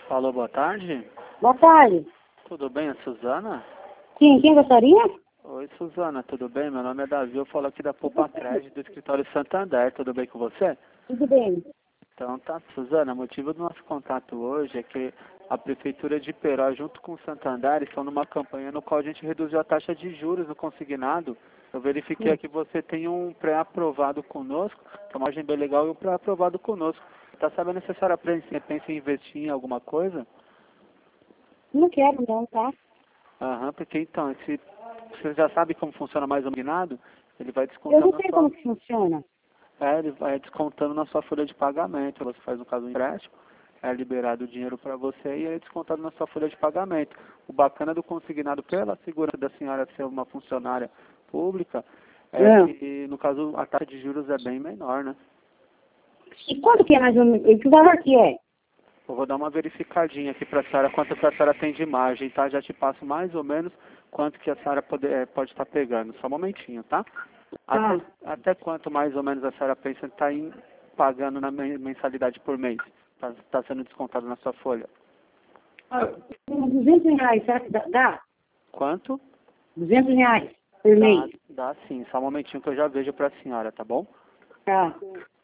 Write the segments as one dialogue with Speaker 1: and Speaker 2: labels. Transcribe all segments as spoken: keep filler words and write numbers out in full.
Speaker 1: Alô, boa tarde.
Speaker 2: Boa tarde.
Speaker 1: Tudo bem, é Suzana?
Speaker 2: Sim, quem gostaria?
Speaker 1: Oi, Suzana, tudo bem? Meu nome é Davi, eu falo aqui da Poupa Crédito do escritório Santander, tudo bem com você?
Speaker 2: Tudo bem.
Speaker 1: Então tá, Suzana, o motivo do nosso contato hoje é que a Prefeitura de Peró, junto com o Santander, estão numa campanha no qual a gente reduziu a taxa de juros no consignado. Eu verifiquei aqui que você tem um pré-aprovado conosco, que é uma margem bem legal, e um pré-aprovado conosco. Está sabendo se a senhora pensa pensa em investir em alguma coisa?
Speaker 2: Não quero não, tá?
Speaker 1: Aham, porque então, esse, você já sabe como funciona mais o combinado? Ele vai
Speaker 2: Eu
Speaker 1: descontando
Speaker 2: não
Speaker 1: na
Speaker 2: sei
Speaker 1: sua,
Speaker 2: como que funciona.
Speaker 1: é, ele vai descontando na sua folha de pagamento. Você faz, no caso, um empréstimo, é liberado o dinheiro para você e é descontado na sua folha de pagamento. O bacana do consignado, pela segurança da senhora ser uma funcionária pública, é
Speaker 2: É.
Speaker 1: que, no caso, a taxa de juros é bem menor, né?
Speaker 2: E quanto que é mais ou menos? E que valor que é?
Speaker 1: Eu vou dar uma verificadinha aqui para a senhora quanto que a senhora tem de margem, tá? Já te passo mais ou menos quanto que a senhora pode, é, pode estar pegando. Só um momentinho, tá? Até,
Speaker 2: Tá.
Speaker 1: até quanto mais ou menos a senhora pensa em estar em, pagando na men- mensalidade por mês? Está tá sendo descontado na sua folha.
Speaker 2: Ah, duzentos reais, será que dá? dá?
Speaker 1: Quanto?
Speaker 2: duzentos reais por
Speaker 1: Dá,
Speaker 2: mês.
Speaker 1: dá sim. Só um momentinho que eu já vejo para a senhora, tá bom?
Speaker 2: Tá.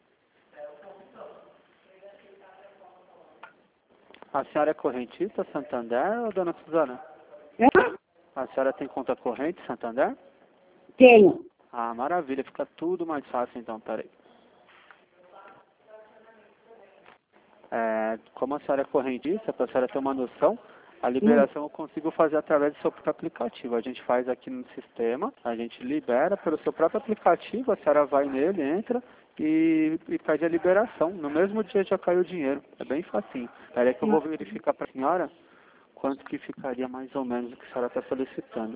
Speaker 1: A senhora é correntista Santander ou dona Suzana?
Speaker 2: Hã?
Speaker 1: A senhora tem conta corrente Santander?
Speaker 2: Tenho.
Speaker 1: Ah, maravilha. Fica tudo mais fácil então, peraí. É, como a senhora é correntista, para a senhora ter uma noção, a
Speaker 2: Hum.
Speaker 1: liberação eu consigo fazer através do seu próprio aplicativo. A gente faz aqui no sistema, a gente libera pelo seu próprio aplicativo, a senhora vai nele, entra e, e pede a liberação. No mesmo dia já caiu o dinheiro. É bem facinho. Peraí que eu vou verificar para a senhora quanto que ficaria mais ou menos o que a senhora está solicitando.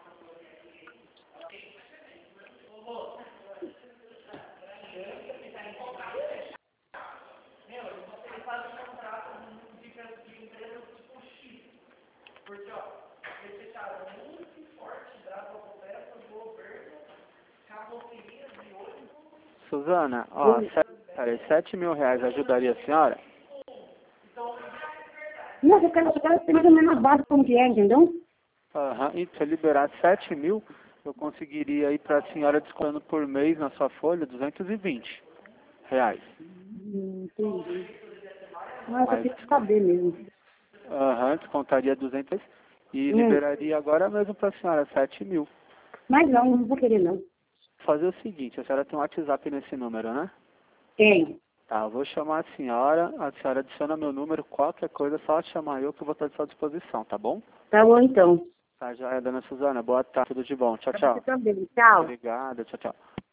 Speaker 1: Suzana, ó,
Speaker 2: Hum.
Speaker 1: sete, peraí, sete mil reais ajudaria a senhora?
Speaker 2: Não, eu quero, eu quero ter mais ou menos a base como que é, entendeu?
Speaker 1: Aham, e se eu liberar sete mil, eu conseguiria ir para a senhora descontando por mês na sua folha duzentos e vinte reais.
Speaker 2: Hum, entendi. Ah, eu só
Speaker 1: Mas,
Speaker 2: queria saber mesmo.
Speaker 1: aham, descontaria duzentos e
Speaker 2: Hum.
Speaker 1: liberaria agora mesmo para a senhora sete mil.
Speaker 2: Mas não, não vou querer não.
Speaker 1: Fazer o seguinte, a senhora tem um WhatsApp nesse número, né?
Speaker 2: Tenho.
Speaker 1: Tá, eu vou chamar a senhora, a senhora adiciona meu número, qualquer coisa, só chamar eu que eu vou estar à sua disposição, tá bom?
Speaker 2: Tá bom então.
Speaker 1: Tá, já é, dona Suzana, boa tarde, tudo de bom. Tchau,
Speaker 2: Pra você
Speaker 1: tchau.
Speaker 2: também. Tchau.
Speaker 1: Obrigado, tchau, tchau.